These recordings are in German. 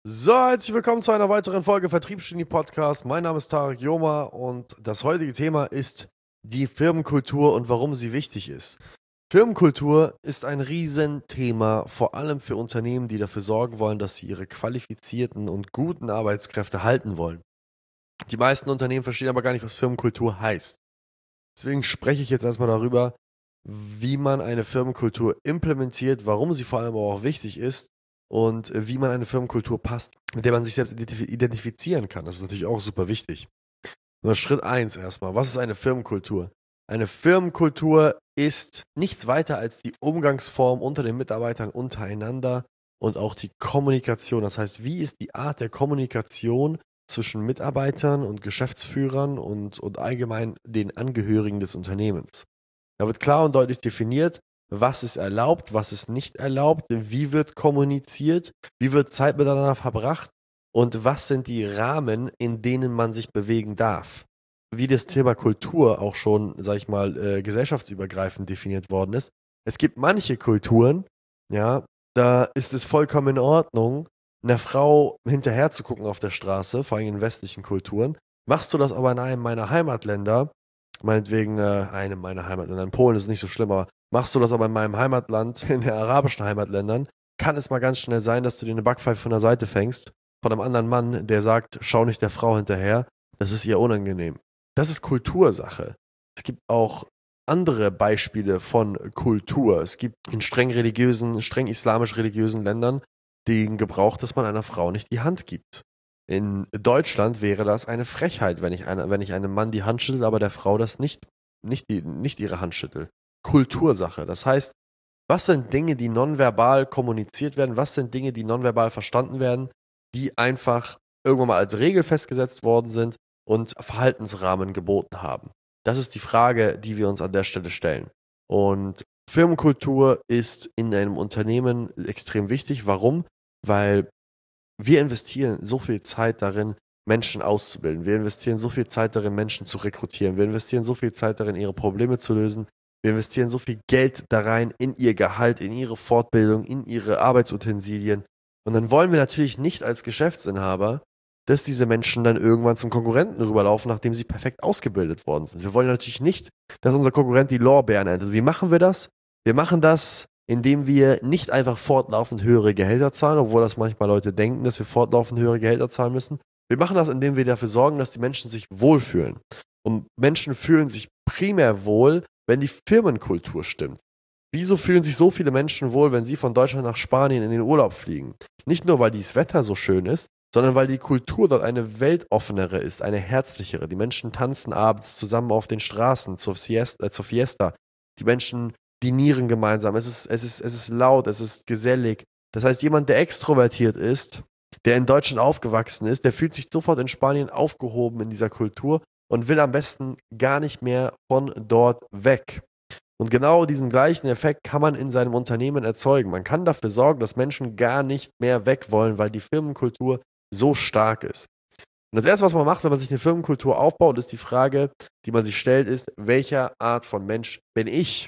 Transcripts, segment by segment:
So, herzlich willkommen zu einer weiteren Folge Vertriebsgenie Podcast. Mein Name ist Tarek Joma und das heutige Thema ist die Firmenkultur und warum sie wichtig ist. Firmenkultur ist ein Riesenthema, vor allem für Unternehmen, die dafür sorgen wollen, dass sie ihre qualifizierten und guten Arbeitskräfte halten wollen. Die meisten Unternehmen verstehen aber gar nicht, was Firmenkultur heißt. Deswegen spreche ich jetzt erstmal darüber, wie man eine Firmenkultur implementiert, warum sie vor allem aber auch wichtig ist und wie man eine Firmenkultur passt, mit der man sich selbst identifizieren kann. Das ist natürlich auch super wichtig. Nur Schritt eins erstmal. Was ist eine Firmenkultur? Eine Firmenkultur ist nichts weiter als die Umgangsform unter den Mitarbeitern untereinander und auch die Kommunikation. Das heißt, wie ist die Art der Kommunikation zwischen Mitarbeitern und Geschäftsführern und allgemein den Angehörigen des Unternehmens? Da wird klar und deutlich definiert, was ist erlaubt, was ist nicht erlaubt, wie wird kommuniziert, wie wird Zeit miteinander verbracht und was sind die Rahmen, in denen man sich bewegen darf. Wie das Thema Kultur auch schon, sag ich mal, gesellschaftsübergreifend definiert worden ist. Es gibt manche Kulturen, ja, da ist es vollkommen in Ordnung, einer Frau hinterher zu gucken auf der Straße, vor allem in westlichen Kulturen. Machst du das aber in einem meiner Heimatländer, meinetwegen einem meiner Heimatländer, in Polen ist es nicht so schlimm, aber machst du das aber in meinem Heimatland, in den arabischen Heimatländern, kann es mal ganz schnell sein, dass du dir eine Backpfeife von der Seite fängst, von einem anderen Mann, der sagt, schau nicht der Frau hinterher, das ist ihr unangenehm. Das ist Kultursache. Es gibt auch andere Beispiele von Kultur. Es gibt in streng religiösen, streng islamisch-religiösen Ländern den Gebrauch, dass man einer Frau nicht die Hand gibt. In Deutschland wäre das eine Frechheit, wenn ich einem Mann die Hand schüttel, aber der Frau das nicht ihre Hand schüttel. Kultursache. Das heißt, was sind Dinge, die nonverbal kommuniziert werden? Was sind Dinge, die nonverbal verstanden werden, die einfach irgendwann mal als Regel festgesetzt worden sind und Verhaltensrahmen geboten haben? Das ist die Frage, die wir uns an der Stelle stellen. Und Firmenkultur ist in einem Unternehmen extrem wichtig. Warum? Weil wir investieren so viel Zeit darin, Menschen auszubilden. Wir investieren so viel Zeit darin, Menschen zu rekrutieren. Wir investieren so viel Zeit darin, ihre Probleme zu lösen. Wir investieren so viel Geld da rein in ihr Gehalt, in ihre Fortbildung, in ihre Arbeitsutensilien. Und dann wollen wir natürlich nicht als Geschäftsinhaber, dass diese Menschen dann irgendwann zum Konkurrenten rüberlaufen, nachdem sie perfekt ausgebildet worden sind. Wir wollen natürlich nicht, dass unser Konkurrent die Lorbeeren erntet. Wie machen wir das? Wir machen das, indem wir nicht einfach fortlaufend höhere Gehälter zahlen, obwohl das manchmal Leute denken, dass wir fortlaufend höhere Gehälter zahlen müssen. Wir machen das, indem wir dafür sorgen, dass die Menschen sich wohlfühlen. Und Menschen fühlen sich primär wohl, wenn die Firmenkultur stimmt. Wieso fühlen sich so viele Menschen wohl, wenn sie von Deutschland nach Spanien in den Urlaub fliegen? Nicht nur, weil das Wetter so schön ist, sondern weil die Kultur dort eine weltoffenere ist, eine herzlichere. Die Menschen tanzen abends zusammen auf den Straßen zur Fiesta. Die Menschen dinieren gemeinsam. Es ist laut, es ist gesellig. Das heißt, jemand, der extrovertiert ist, der in Deutschland aufgewachsen ist, der fühlt sich sofort in Spanien aufgehoben in dieser Kultur und will am besten gar nicht mehr von dort weg. Und genau diesen gleichen Effekt kann man in seinem Unternehmen erzeugen. Man kann dafür sorgen, dass Menschen gar nicht mehr weg wollen, weil die Firmenkultur so stark ist. Und das Erste, was man macht, wenn man sich eine Firmenkultur aufbaut, ist die Frage, die man sich stellt, ist, welcher Art von Mensch bin ich?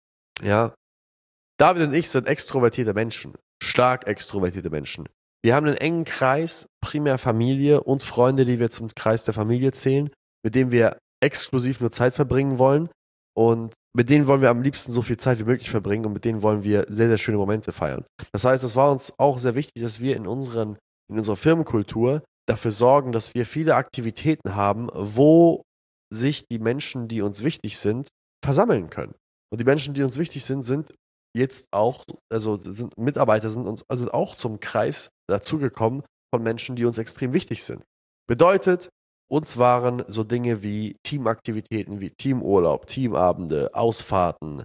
Ja, David und ich sind extrovertierte Menschen, stark extrovertierte Menschen. Wir haben einen engen Kreis, primär Familie und Freunde, die wir zum Kreis der Familie zählen, mit denen wir exklusiv nur Zeit verbringen wollen. Und mit denen wollen wir am liebsten so viel Zeit wie möglich verbringen und mit denen wollen wir sehr, sehr schöne Momente feiern. Das heißt, es war uns auch sehr wichtig, dass wir in unserer Firmenkultur dafür sorgen, dass wir viele Aktivitäten haben, wo sich die Menschen, die uns wichtig sind, versammeln können. Und die Menschen, die uns wichtig sind, sind jetzt auch, also sind Mitarbeiter sind uns also auch zum Kreis dazugekommen von Menschen, die uns extrem wichtig sind. Bedeutet, uns waren so Dinge wie Teamaktivitäten, wie Teamurlaub, Teamabende, Ausfahrten,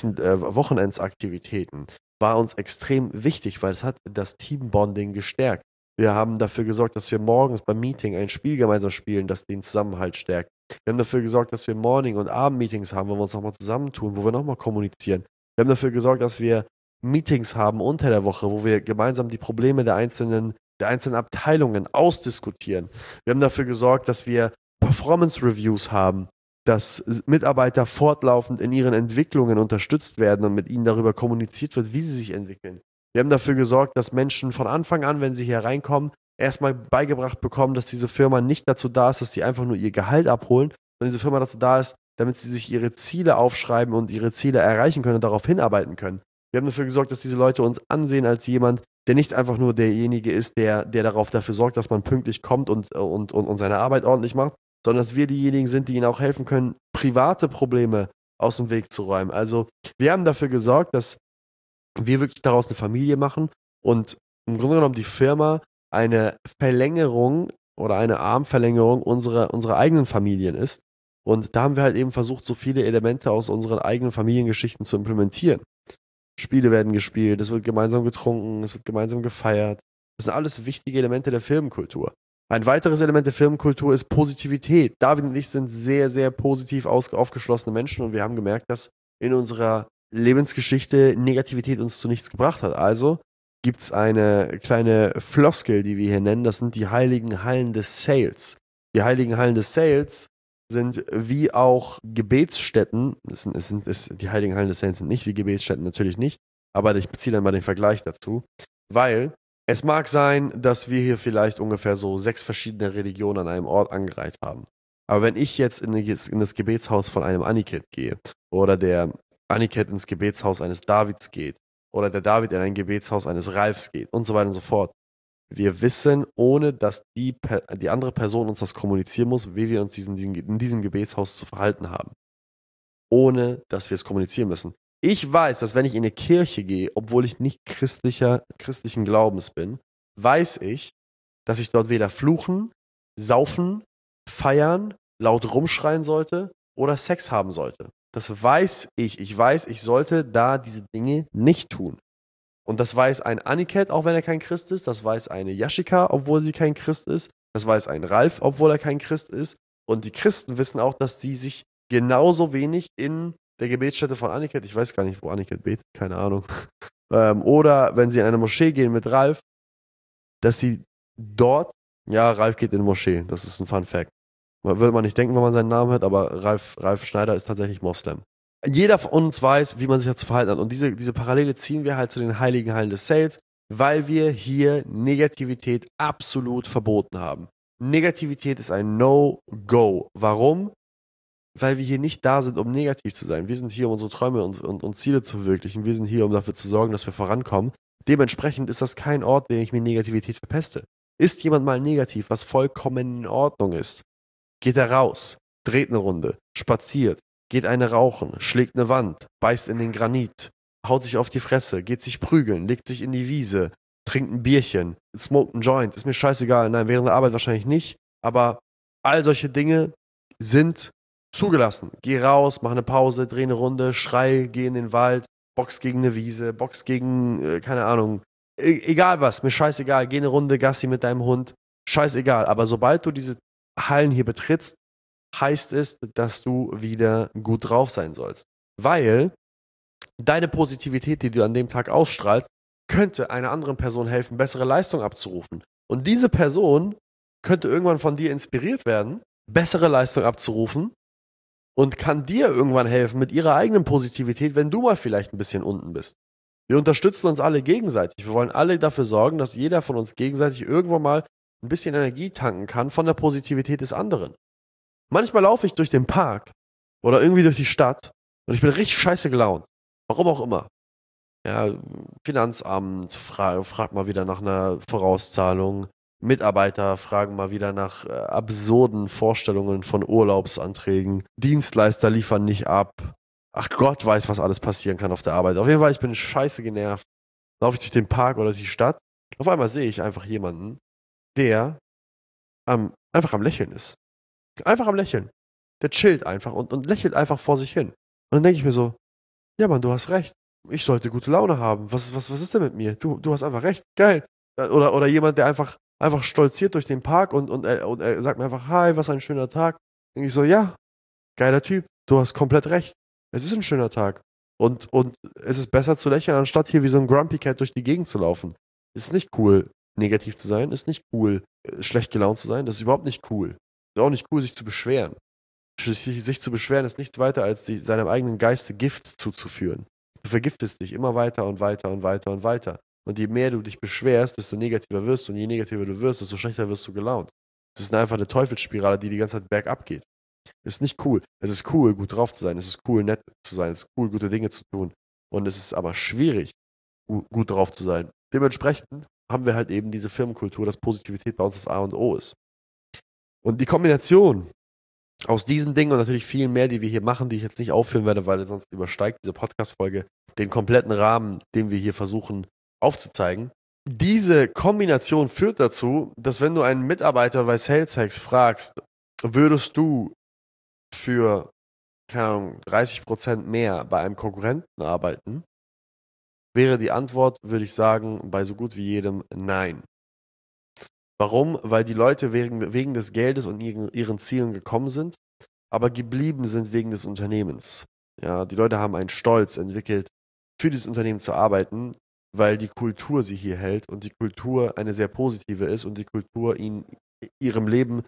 Wochenendsaktivitäten, war uns extrem wichtig, weil es hat das Teambonding gestärkt. Wir haben dafür gesorgt, dass wir morgens beim Meeting ein Spiel gemeinsam spielen, das den Zusammenhalt stärkt. Wir haben dafür gesorgt, dass wir Morning- und Abendmeetings haben, wo wir uns nochmal zusammentun, wo wir nochmal kommunizieren. Wir haben dafür gesorgt, dass wir Meetings haben unter der Woche, wo wir gemeinsam die Probleme der einzelnen Abteilungen ausdiskutieren. Wir haben dafür gesorgt, dass wir Performance Reviews haben, dass Mitarbeiter fortlaufend in ihren Entwicklungen unterstützt werden und mit ihnen darüber kommuniziert wird, wie sie sich entwickeln. Wir haben dafür gesorgt, dass Menschen von Anfang an, wenn sie hier reinkommen, erstmal beigebracht bekommen, dass diese Firma nicht dazu da ist, dass sie einfach nur ihr Gehalt abholen, sondern diese Firma dazu da ist, damit sie sich ihre Ziele aufschreiben und ihre Ziele erreichen können und darauf hinarbeiten können. Wir haben dafür gesorgt, dass diese Leute uns ansehen als jemand, der nicht einfach nur derjenige ist, der dafür sorgt, dass man pünktlich kommt und seine Arbeit ordentlich macht, sondern dass wir diejenigen sind, die ihnen auch helfen können, private Probleme aus dem Weg zu räumen. Also wir haben dafür gesorgt, dass wir wirklich daraus eine Familie machen und im Grunde genommen die Firma eine Verlängerung oder eine Armverlängerung unserer eigenen Familien ist. Und da haben wir halt eben versucht, so viele Elemente aus unseren eigenen Familiengeschichten zu implementieren. Spiele werden gespielt, es wird gemeinsam getrunken, es wird gemeinsam gefeiert. Das sind alles wichtige Elemente der Firmenkultur. Ein weiteres Element der Firmenkultur ist Positivität. David und ich sind sehr, sehr positiv aufgeschlossene Menschen und wir haben gemerkt, dass in unserer Lebensgeschichte Negativität uns zu nichts gebracht hat. Also gibt es eine kleine Floskel, die wir hier nennen, das sind die heiligen Hallen des Sales. Die heiligen Hallen des Sales sind wie auch Gebetsstätten, die heiligen Hallen des Sales sind nicht wie Gebetsstätten, natürlich nicht, aber ich beziehe dann mal den Vergleich dazu, weil es mag sein, dass wir hier vielleicht ungefähr so 6 verschiedene Religionen an einem Ort angereiht haben. Aber wenn ich jetzt in das Gebetshaus von einem Aniket gehe oder der Aniket ins Gebetshaus eines Davids geht oder der David in ein Gebetshaus eines Ralfs geht und so weiter und so fort. Wir wissen, ohne dass die andere Person uns das kommunizieren muss, wie wir uns in diesem Gebetshaus zu verhalten haben. Ohne dass wir es kommunizieren müssen. Ich weiß, dass wenn ich in eine Kirche gehe, obwohl ich nicht christlichen Glaubens bin, weiß ich, dass ich dort weder fluchen, saufen, feiern, laut rumschreien sollte oder Sex haben sollte. Das weiß ich. Ich weiß, ich sollte da diese Dinge nicht tun. Und das weiß ein Aniket, auch wenn er kein Christ ist. Das weiß eine Yashika, obwohl sie kein Christ ist. Das weiß ein Ralf, obwohl er kein Christ ist. Und die Christen wissen auch, dass sie sich genauso wenig in der Gebetsstätte von Aniket, ich weiß gar nicht, wo Aniket betet, keine Ahnung. Oder wenn sie in eine Moschee gehen mit Ralf, dass sie dort, ja, Ralf geht in die Moschee, das ist ein Fun Fact. Würde man nicht denken, wenn man seinen Namen hört, aber Ralf Schneider ist tatsächlich Moslem. Jeder von uns weiß, wie man sich dazu verhalten hat. Und diese Parallele ziehen wir halt zu den heiligen Hallen des Sales, weil wir hier Negativität absolut verboten haben. Negativität ist ein No-Go. Warum? Weil wir hier nicht da sind, um negativ zu sein. Wir sind hier, um unsere Träume und Ziele zu verwirklichen. Wir sind hier, um dafür zu sorgen, dass wir vorankommen. Dementsprechend ist das kein Ort, den ich mir Negativität verpeste. Ist jemand mal negativ, was vollkommen in Ordnung ist, geht er raus, dreht eine Runde, spaziert, geht eine rauchen, schlägt eine Wand, beißt in den Granit, haut sich auf die Fresse, geht sich prügeln, legt sich in die Wiese, trinkt ein Bierchen, smoked ein Joint, ist mir scheißegal. Nein, während der Arbeit wahrscheinlich nicht, aber all solche Dinge sind zugelassen. Geh raus, mach eine Pause, dreh eine Runde, schrei, geh in den Wald, box gegen eine Wiese, box gegen, keine Ahnung, egal was, mir scheißegal, geh eine Runde Gassi mit deinem Hund, scheißegal. Aber sobald du diese Hallen hier betrittst, heißt es, dass du wieder gut drauf sein sollst. Weil deine Positivität, die du an dem Tag ausstrahlst, könnte einer anderen Person helfen, bessere Leistung abzurufen. Und diese Person könnte irgendwann von dir inspiriert werden, bessere Leistung abzurufen und kann dir irgendwann helfen mit ihrer eigenen Positivität, wenn du mal vielleicht ein bisschen unten bist. Wir unterstützen uns alle gegenseitig. Wir wollen alle dafür sorgen, dass jeder von uns gegenseitig irgendwann mal ein bisschen Energie tanken kann von der Positivität des anderen. Manchmal laufe ich durch den Park oder irgendwie durch die Stadt und ich bin richtig scheiße gelaunt. Warum auch immer. Ja, Finanzamt fragt mal wieder nach einer Vorauszahlung. Mitarbeiter fragen mal wieder nach absurden Vorstellungen von Urlaubsanträgen. Dienstleister liefern nicht ab. Ach Gott weiß, was alles passieren kann auf der Arbeit. Auf jeden Fall, ich bin scheiße genervt. Laufe ich durch den Park oder durch die Stadt. Auf einmal sehe ich einfach jemanden, der einfach am Lächeln ist. Einfach am Lächeln. Der chillt einfach und lächelt einfach vor sich hin. Und dann denke ich mir so, ja Mann, du hast recht. Ich sollte gute Laune haben. Was ist denn mit mir? Du hast einfach recht. Geil. Oder jemand, der einfach stolziert durch den Park und er sagt mir einfach, hi, was ein schöner Tag. Und ich so, ja, geiler Typ. Du hast komplett recht. Es ist ein schöner Tag. Und es ist besser zu lächeln, anstatt hier wie so ein Grumpy Cat durch die Gegend zu laufen. Ist nicht cool, negativ zu sein. Ist nicht cool, schlecht gelaunt zu sein. Das ist überhaupt nicht cool. Ist auch nicht cool, sich zu beschweren. Sich zu beschweren ist nichts weiter, als seinem eigenen Geiste Gift zuzuführen. Du vergiftest dich immer weiter und weiter und weiter und weiter. Und je mehr du dich beschwerst, desto negativer wirst du. Und je negativer du wirst, desto schlechter wirst du gelaunt. Es ist einfach eine Teufelsspirale, die ganze Zeit bergab geht. Ist nicht cool. Es ist cool, gut drauf zu sein. Es ist cool, nett zu sein. Es ist cool, gute Dinge zu tun. Und es ist aber schwierig, gut drauf zu sein. Dementsprechend haben wir halt eben diese Firmenkultur, dass Positivität bei uns das A und O ist. Und die Kombination aus diesen Dingen und natürlich vielen mehr, die wir hier machen, die ich jetzt nicht aufführen werde, weil sonst übersteigt diese Podcast-Folge den kompletten Rahmen, den wir hier versuchen aufzuzeigen. Diese Kombination führt dazu, dass wenn du einen Mitarbeiter bei Sales Hacks fragst, würdest du für, keine Ahnung, 30% mehr bei einem Konkurrenten arbeiten, wäre die Antwort, würde ich sagen, bei so gut wie jedem Nein. Warum? Weil die Leute wegen des Geldes und ihren Zielen gekommen sind, aber geblieben sind wegen des Unternehmens. Ja, die Leute haben einen Stolz entwickelt, für dieses Unternehmen zu arbeiten, weil die Kultur sie hier hält und die Kultur eine sehr positive ist und die Kultur ihnen ihrem Leben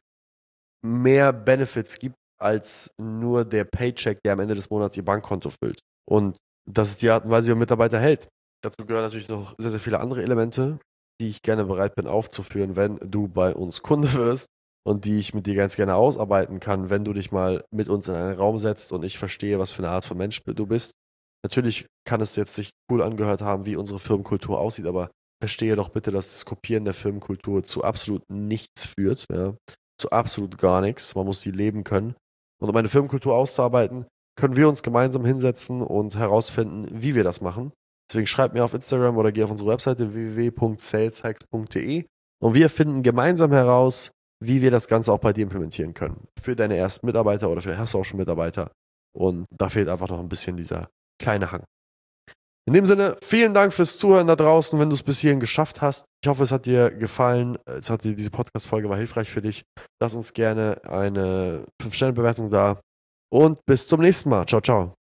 mehr Benefits gibt als nur der Paycheck, der am Ende des Monats ihr Bankkonto füllt. Und das ist die Art und Weise, wie man Mitarbeiter hält. Dazu gehören natürlich noch sehr, sehr viele andere Elemente, die ich gerne bereit bin aufzuführen, wenn du bei uns Kunde wirst und die ich mit dir ganz gerne ausarbeiten kann, wenn du dich mal mit uns in einen Raum setzt und ich verstehe, was für eine Art von Mensch du bist. Natürlich kann es jetzt sich cool angehört haben, wie unsere Firmenkultur aussieht, aber verstehe doch bitte, dass das Kopieren der Firmenkultur zu absolut nichts führt, ja, zu absolut gar nichts. Man muss sie leben können. Und um eine Firmenkultur auszuarbeiten, können wir uns gemeinsam hinsetzen und herausfinden, wie wir das machen. Deswegen schreib mir auf Instagram oder geh auf unsere Webseite www.saleshacks.de und wir finden gemeinsam heraus, wie wir das Ganze auch bei dir implementieren können. Für deine ersten Mitarbeiter oder vielleicht hast du auch schon Mitarbeiter. Und da fehlt einfach noch ein bisschen dieser kleine Hang. In dem Sinne, vielen Dank fürs Zuhören da draußen, wenn du es bis hierhin geschafft hast. Ich hoffe, es hat dir gefallen. Diese Podcast-Folge war hilfreich für dich. Lass uns gerne eine 5-Sterne-Bewertung da. Und bis zum nächsten Mal. Ciao, ciao.